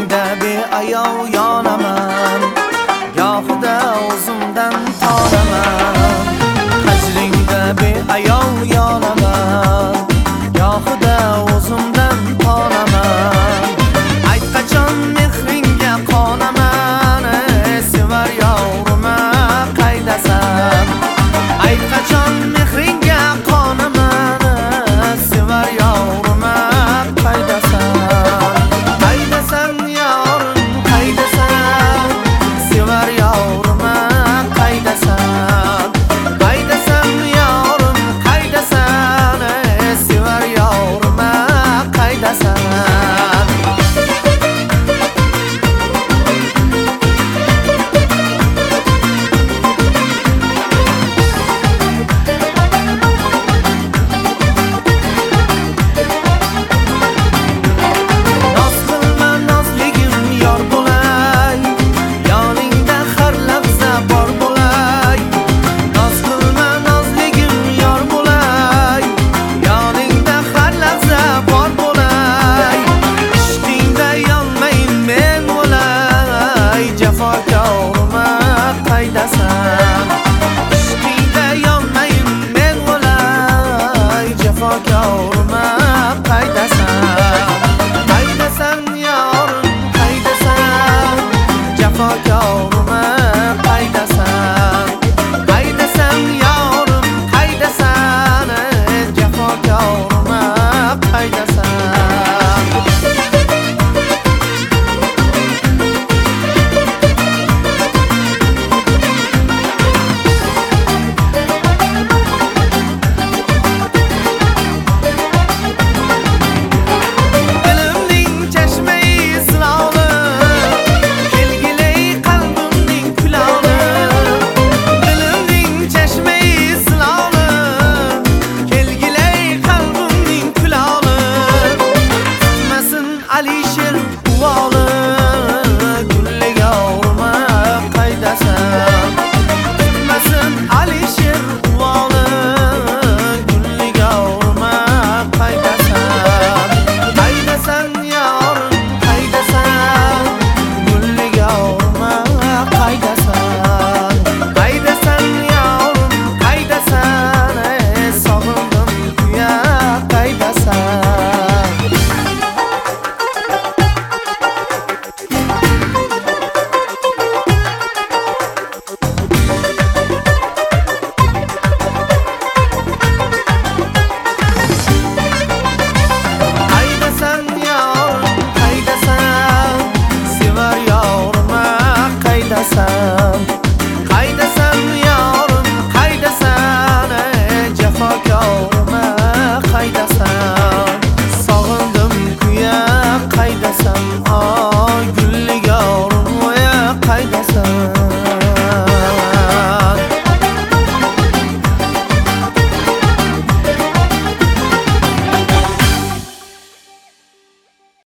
hajringda beayov yonaman, gohida o'zimdan tonaman. Hajringda beayov yonaman, gohida o'zimdan tonaman. Ayt qachon mehringga qonaman, sevar yavrum qaydasan. Ayt qachon mehringga qonaman, sevar yavrum qaydasan. Qaydasan yavrum qaydasan, sevar yavrum qaydasan. Qaydasan yavrum qaydasan, sevar yavrum qaydasan. Ishqingda yonmayin men o'lay, jafokorim qaydasan. Qaydasan yorim qaydasan, jafokorim